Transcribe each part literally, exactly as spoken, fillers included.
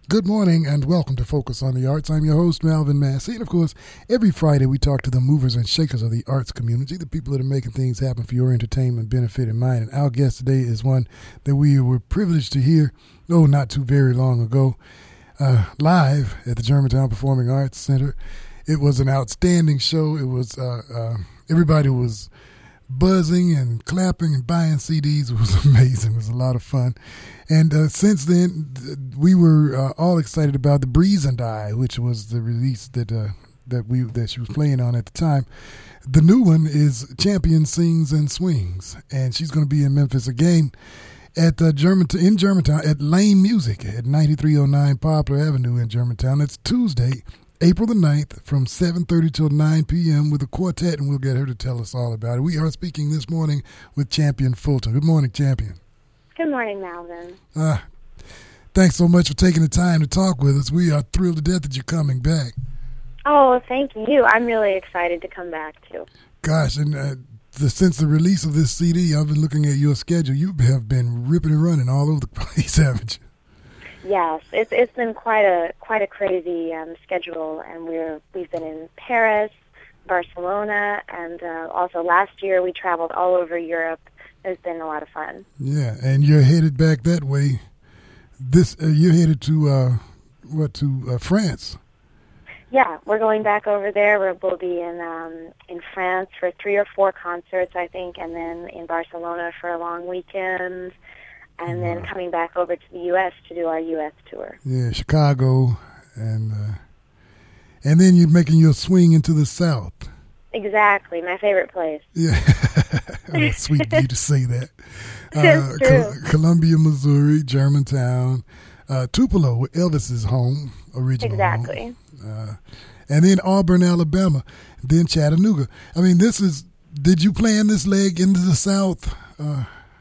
Good morning and welcome to Focus on the Arts. I'm your host, Malvin Massey. And of course, every Friday we talk to the movers and shakers of the arts community, the people that are making things happen for your entertainment, benefit, and mine. And our guest today is one that we were privileged to hear, oh, not too very long ago, uh, live at the Germantown Performing Arts Center. It was an outstanding show. It was, uh, uh, everybody was buzzing and clapping and buying C Ds. It was amazing. It was a lot of fun. And uh, since then, th- we were uh, all excited about The Breeze and I, which was the release that uh, that we that she was playing on at the time. The new one is Champion Sings and Swings, and she's going to be in Memphis again at uh, Germantown in Germantown at Lane Music at ninety-three oh nine Poplar Avenue in Germantown. It's Tuesday, April the ninth from seven thirty till nine p.m. with a quartet, and we'll get her to tell us all about it. We are speaking this morning with Champion Fulton. Good morning, Champion. Good morning, Malvin. Uh, thanks so much for taking the time to talk with us. We are thrilled to death that you're coming back. Oh, thank you. I'm really excited to come back, too. Gosh, and uh, the, since the release of this C D, I've been looking at your schedule. You have been ripping and running all over the place, haven't you? Yes, it's it's been quite a quite a crazy um, schedule, and we're we've been in Paris, Barcelona, and uh, also last year we traveled all over Europe. It's been a lot of fun. Yeah, and you're headed back that way. This uh, you're headed to uh, what to uh, France? Yeah, we're going back over there. We're, we'll be in um, in France for three or four concerts, I think, and then in Barcelona for a long weekend, and wow. then coming back over to the U S to do our U S tour. Yeah, Chicago, and uh, and then you're making your swing into the South. Exactly, my favorite place. Yeah, oh, sweet of you to say that. Uh, Col- Columbia, Missouri, Germantown, uh, Tupelo, where Elvis is home, original Exactly. home. Uh, and then Auburn, Alabama, then Chattanooga. I mean, this is, did you plan this leg into the South? Uh,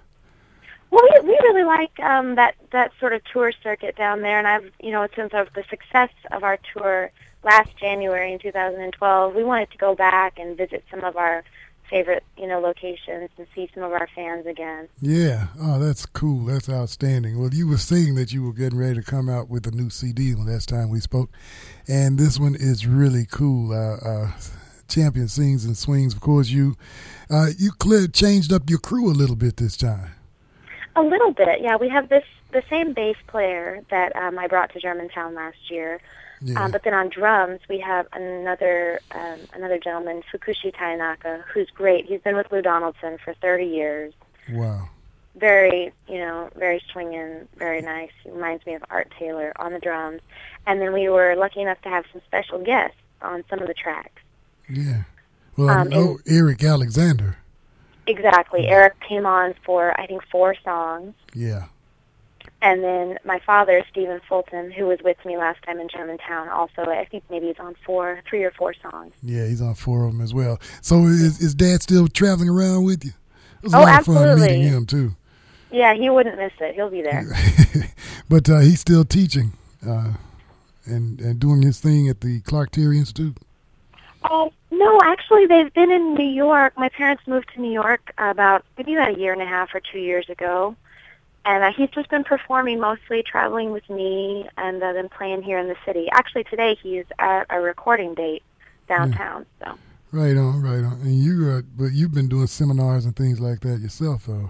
well, we, we really like um, that, that sort of tour circuit down there, and I've, you know, since of the success of our tour last January in two thousand twelve, we wanted to go back and visit some of our favorite, you know, locations and see some of our fans again. Yeah. Oh, that's cool. That's outstanding. Well, you were saying that you were getting ready to come out with a new C D the last time we spoke, and this one is really cool. Uh, uh, Champion Sings and Swings. Of course, you uh, you clear, changed up your crew a little bit this time. A little bit, yeah. We have this the same bass player that um, I brought to Germantown last year. Yeah. Um, but then on drums, we have another um, another gentleman, Fukushi Tainaka, who's great. He's been with Lou Donaldson for thirty years. Wow. Very, you know, very swinging, very nice. He reminds me of Art Taylor on the drums. And then we were lucky enough to have some special guests on some of the tracks. Yeah. Well, um, oh, Eric Alexander. Exactly. Yeah. Eric came on for, I think, four songs. Yeah. And then my father, Stephen Fulton, who was with me last time in Germantown, also, I think maybe he's on four, three or four songs. Yeah, he's on four of them as well. So is, is Dad still traveling around with you? It was a oh, lot absolutely. of fun meeting him, too. Yeah, he wouldn't miss it. He'll be there. But uh, he's still teaching uh, and, and doing his thing at the Clark Terry Institute. Uh, no, actually, they've been in New York. My parents moved to New York about maybe about a year and a half or two years ago. And uh, he's just been performing mostly, traveling with me, and uh, then playing here in the city. Actually, today he's at a recording date downtown. Yeah. So. Right on, right on. And you, uh, but you've been doing seminars and things like that yourself, though.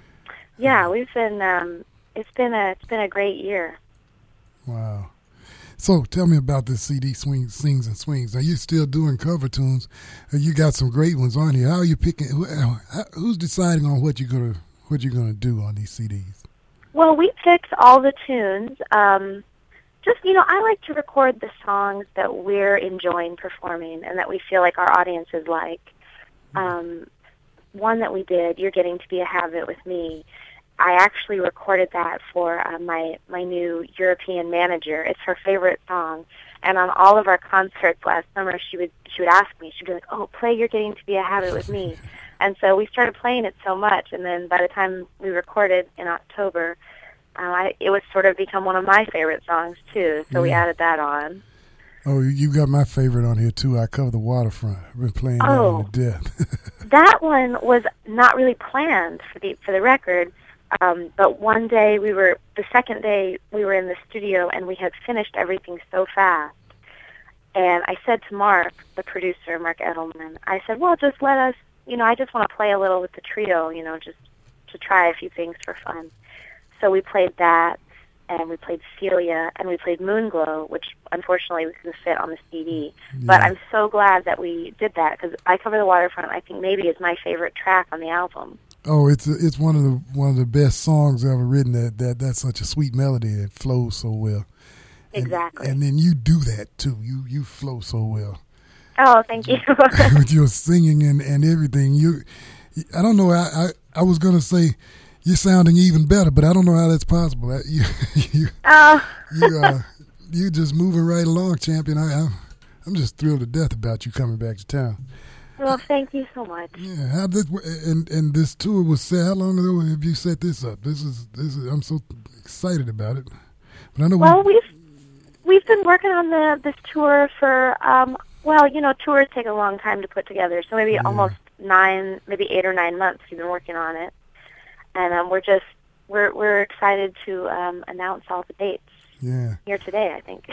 Yeah, we've been. Um, it's been a it's been a great year. Wow. So tell me about this C D, Swing, Sings and Swings. Now, you're still doing cover tunes. You got some great ones on here. How are you picking? Who's deciding on what you're gonna what you're gonna do on these C Ds? Well, we picked all the tunes. Um, just, you know, I like to record the songs that we're enjoying performing and that we feel like our audiences like. Um, one that we did, You're Getting to Be a Habit with Me, I actually recorded that for uh, my, my new European manager. It's her favorite song. And on all of our concerts last summer, she would she would ask me, she'd be like, oh, play You're Getting to Be a Habit with Me. And so we started playing it so much, and then by the time we recorded in October, uh, I, it was sort of become one of my favorite songs, too, so yeah. we added that on. Oh, you got my favorite on here, too. I Cover the Waterfront. I've been playing that oh, to death. That one was not really planned for the for the record. Um, but one day we were, the second day we were in the studio and we had finished everything so fast. And I said to Mark, the producer, Mark Edelman, I said, well, just let us, you know, I just want to play a little with the trio, you know, just to try a few things for fun. So we played that, and we played Celia, and we played Moonglow, which unfortunately we couldn't fit on the C D. Yeah. But I'm so glad that we did that, because I Cover the Waterfront, I think maybe is my favorite track on the album. Oh, it's it's one of the one of the best songs ever written. That that that's such a sweet melody that flows so well. And, exactly. And then you do that too. You you flow so well. Oh, thank you. With your singing and, and everything, you. I don't know. I, I I was gonna say you're sounding even better, but I don't know how that's possible. I, you you oh. you uh, you just moving right along, champion. I I'm, I'm just thrilled to death about you coming back to town. Well, thank you so much. Yeah, how this and and this tour was set. How long ago have you set this up? This is this is. I'm so excited about it. But I know. Well, we, we've we've been working on the this tour for um. Well, you know, tours take a long time to put together, so maybe yeah. almost nine, maybe eight or nine months. We've been working on it, and um, we're just we're we're excited to um, announce all the dates. Yeah. Here today, I think.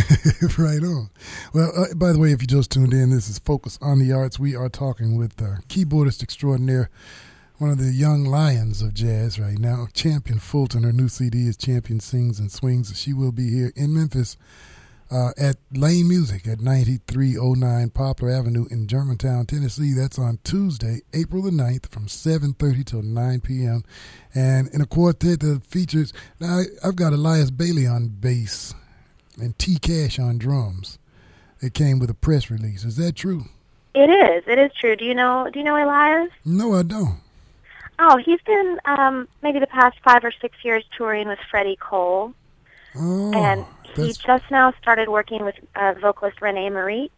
Right on. Well, uh, by the way, if you just tuned in, this is Focus on the Arts. We are talking with uh, keyboardist extraordinaire, one of the young lions of jazz right now, Champion Fulton. Her new C D is Champion Sings and Swings. She will be here in Memphis uh, at Lane Music at ninety-three oh nine Poplar Avenue in Germantown, Tennessee. That's on Tuesday, April the ninth from seven thirty till nine p.m. And in a quartet that features, now I've got Elias Bailey on bass and T. Cash on drums. It came with a press release. Is that true? It is. It is true. Do you know Do you know Elias? No, I don't. Oh, he's been um, maybe the past five or six years touring with Freddie Cole. Oh, and he just now started working with uh, vocalist Renee Marie.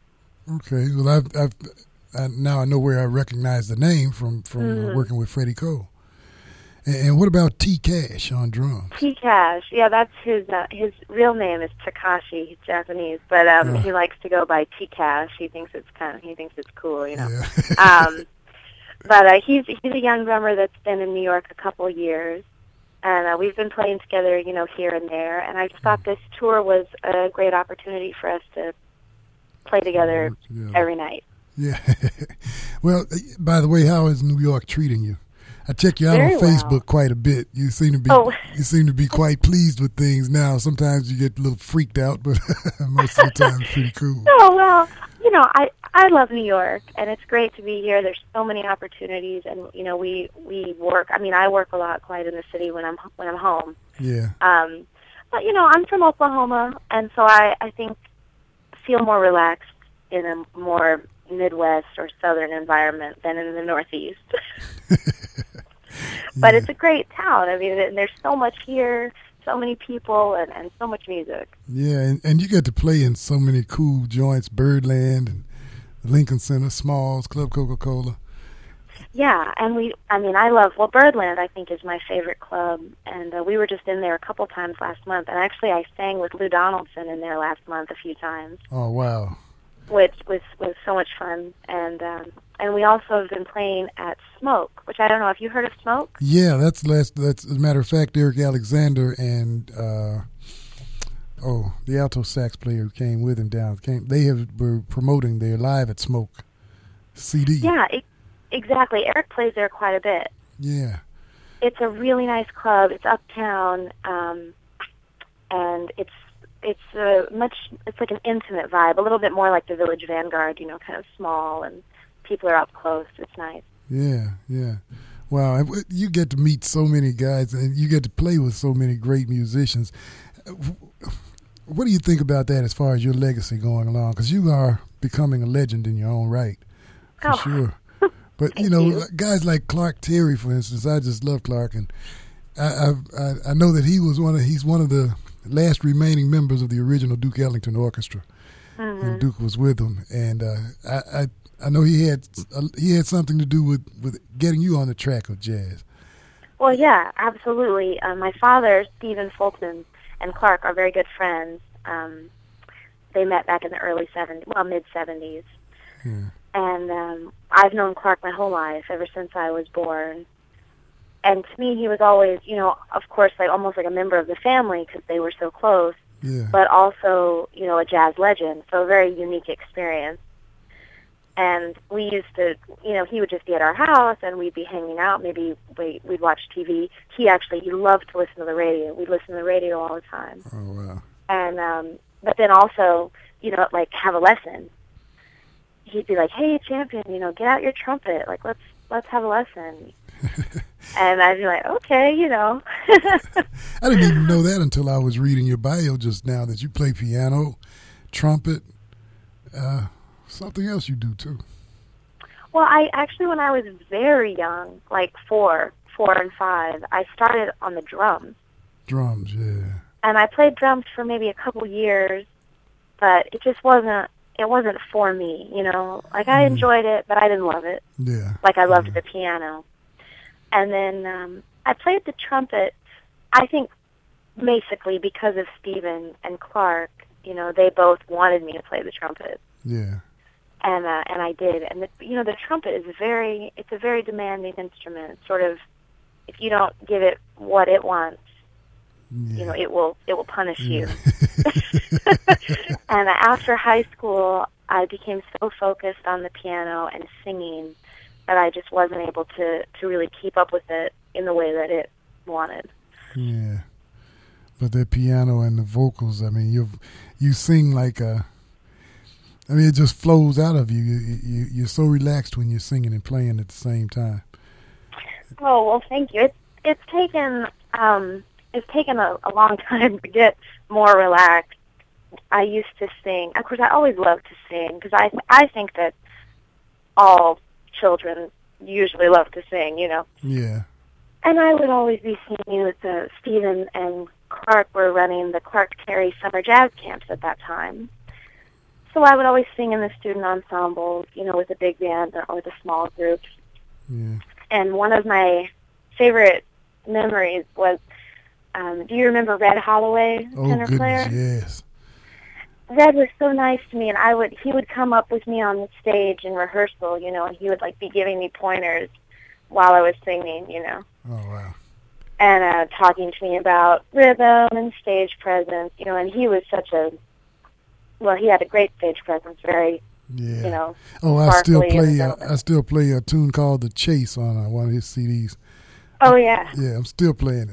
Okay, well, I've, I've I, now I know where I recognize the name from from mm-hmm. uh, working with Freddie Cole. And, and what about T. Cash on drums? T. Cash, yeah, that's his uh, his real name is Takashi. He's Japanese, but um, uh, he likes to go by T. Cash. He thinks it's kind of he thinks it's cool, you know. Yeah. um, but uh, he's he's a young drummer that's been in New York a couple of years. And uh, we've been playing together, you know, here and there. And I just thought this tour was a great opportunity for us to play together yeah. every night. Yeah. Well, by the way, how is New York treating you? I check you out Very on Facebook well. quite a bit. You seem to be oh. you seem to be quite pleased with things now. Sometimes you get a little freaked out, but most of the time it's pretty cool. Oh well, you know, I I love New York, and it's great to be here. There's so many opportunities, and you know, we we work. I mean, I work a lot quite in the city when I'm when I'm home. Yeah. Um, but you know, I'm from Oklahoma, and so I I think feel more relaxed in a more Midwest or Southern environment than in the Northeast. But yeah. It's a great town. I mean, and there's so much here, so many people, and, and so much music. Yeah, and, and you get to play in so many cool joints, Birdland and Lincoln Center, Smalls, Club Coca-Cola. Yeah, and we, I mean, I love, well, Birdland, I think, is my favorite club, and uh, we were just in there a couple times last month, and actually I sang with Lou Donaldson in there last month a few times. Oh, wow. Which was, was so much fun, and um, and we also have been playing at Smoke, which I don't know, have you heard of Smoke? Yeah, that's, last, that's as a matter of fact, Eric Alexander and, uh, oh, the alto sax player who came with him down, came, they have, were promoting their Live at Smoke C D. Yeah, it, exactly. Eric plays there quite a bit. Yeah. It's a really nice club. It's uptown, um, and it's it's a much. It's like an intimate vibe, a little bit more like the Village Vanguard. You know, kind of small, and people are up close. It's nice. Yeah, yeah. Wow, you get to meet so many guys, and you get to play with so many great musicians. What do you think about that as far as your legacy going along? Because you are becoming a legend in your own right, for oh. sure. But, you know, you. guys like Clark Terry, for instance, I just love Clark, and I, I I know that he was one of he's one of the last remaining members of the original Duke Ellington Orchestra, mm-hmm. and Duke was with them, and uh, I, I I know he had uh, he had something to do with, with getting you on the track of jazz. Well, yeah, absolutely. Uh, my father, Stephen Fulton, and Clark are very good friends. Um, they met back in the early seventies, well, mid seventies. Yeah. And um, I've known Clark my whole life, ever since I was born. and to me, he was always, you know, of course, like almost like a member of the family because they were so close. Yeah. But also, you know, a jazz legend. So a very unique experience. And we used to, you know, he would just be at our house, and we'd be hanging out. Maybe we, we'd watch T V. He actually, he loved to listen to the radio. We'd listen to the radio all the time. Oh, wow. And, um, but then also, you know, like have a lesson. He'd be like, hey, champion, you know, get out your trumpet. Like, let's, let's have a lesson. And I'd be like, okay, you know. I didn't even know that until I was reading your bio just now, that you play piano, trumpet, uh, something else you do too. Well, I actually, when I was very young, like four, four and five, I started on the drums. Drums, yeah. And I played drums for maybe a couple years, but it just wasn't, it wasn't for me, you know. Like, I mm. enjoyed it, but I didn't love it. Yeah. Like, I loved yeah. the piano. And then um, I played the trumpet, I think, basically because of Stephen and Clark. You know, they both wanted me to play the trumpet. Yeah. And uh, and I did. And, the, you know, the trumpet is very, it's a very demanding instrument. It's sort of, if you don't give it what it wants, yeah. you know, it will, it will punish yeah. you. And after high school, I became so focused on the piano and singing that I just wasn't able to, to really keep up with it in the way that it wanted. Yeah. But that piano and the vocals, I mean, you you sing like a, I mean, it just flows out of you. You, you. You're so relaxed when you're singing and playing at the same time. Oh, well, thank you. It's, it's taken, um, it's taken a, a long time to get more relaxed. I used to sing. Of course, I always loved to sing because I, I think that all children usually love to sing, you know. Yeah. And I would always be singing with uh, Stephen and Clark were running the Clark Terry Summer Jazz Camps at that time. So I would always sing in the student ensembles, you know, with a big band or with a small group. Yeah. And one of my favorite memories was, um, do you remember Red Holloway, oh, tenor goodness, player? yes. Red was so nice to me, and I would he would come up with me on the stage in rehearsal, you know, and he would like be giving me pointers while I was singing, you know. Oh, wow. And uh, talking to me about rhythm and stage presence, you know, and he was such a, well, he had a great stage presence, very, yeah. you know, oh, I still play. Uh, and I still play a tune called "The Chase" on uh, one of his C Ds. Oh yeah. Yeah, I'm still playing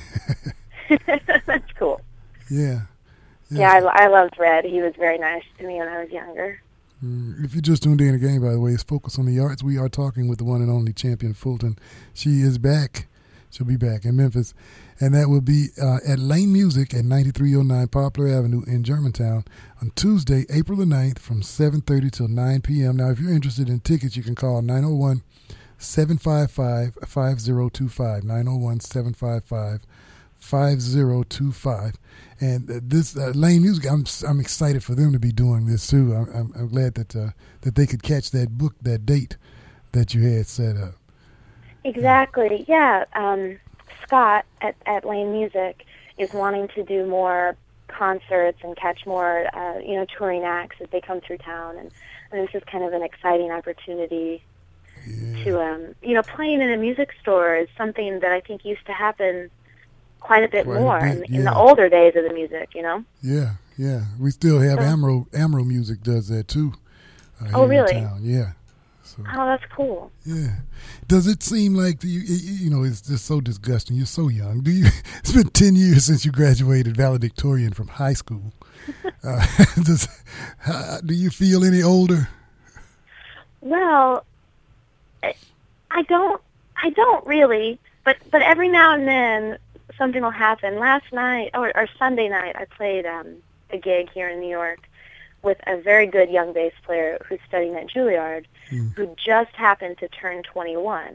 it. That's cool. Yeah. Yeah, yeah I, I loved Red. He was very nice to me when I was younger. Mm, if you just tuned in again, by the way, it's Focus on the Arts. We are talking with the one and only Champion Fulton. She is back. She'll be back in Memphis. And that will be uh, at Lane Music at ninety-three oh nine Poplar Avenue in Germantown on Tuesday, April the ninth from seven thirty till nine p.m. Now, if you're interested in tickets, you can call nine oh one, seven five five, five oh two five, nine oh one, seven five five, five oh two five. And uh, this uh, Lane Music, I'm I'm excited for them to be doing this too. I'm I'm, I'm glad that uh, that they could catch that book, that date that you had set up. Exactly. Yeah. Um, Scott at, at Lane Music is wanting to do more concerts and catch more, uh, you know, touring acts as they come through town, and, and this is kind of an exciting opportunity yeah. to, um, you know, playing in a music store is something that I think used to happen quite a bit quite more a bit, in, yeah. in the older days of the music, you know. Yeah, yeah. We still have so, Amro. Amro Music does that too. Uh, oh, really? In town. Yeah. So, oh, that's cool. Yeah. Does it seem like you, you know, it's just so disgusting. You're so young. Do you? It's been ten years since you graduated valedictorian from high school. Uh, does, how, do you feel any older? Well, I don't. I don't really. But but every now and then something will happen. Last night or, or Sunday night, I played um, a gig here in New York with a very good young bass player who's studying at Juilliard, mm. who just happened to turn twenty-one.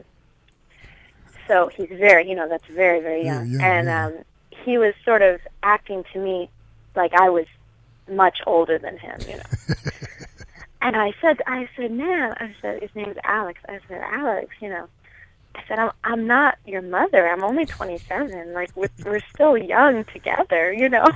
So he's very, you know, that's very, very young. Yeah, yeah, and yeah. Um, he was sort of acting to me like I was much older than him, you know. And I said, I said, man, I said, his name's Alex. I said, Alex, you know, I said, I'm, I'm not your mother. I'm only twenty-seven. Like, we're, we're still young together, you know.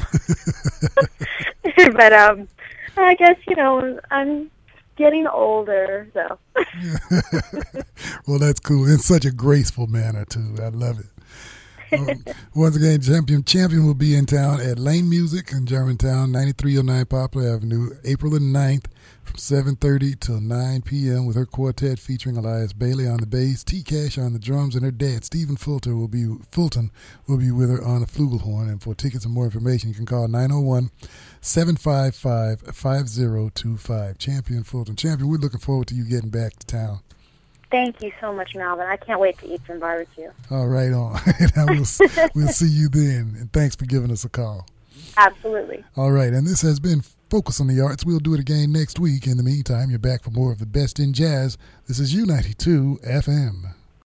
But, um... I guess, you know, I'm getting older, so. Well, that's cool. In such a graceful manner, too. I love it. Um, once again, champion champion will be in town at Lane Music in Germantown, ninety-three oh nine Poplar Avenue, April the ninth from seven thirty till nine p.m. with her quartet featuring Elias Bailey on the bass, T. Cash on the drums, and her dad, Stephen Fulton, will be Fulton will be with her on the flugelhorn. And for tickets and more information, you can call nine oh one, seven five five, five oh two five. Champion Fulton. Champion, we're looking forward to you getting back to town. Thank you so much, Melvin. I can't wait to eat some barbecue. All right, on. we'll, we'll see you then. And thanks for giving us a call. Absolutely. All right, and this has been Focus on the Arts. We'll do it again next week. In the meantime, you're back for more of the best in jazz. This is U ninety-two F M.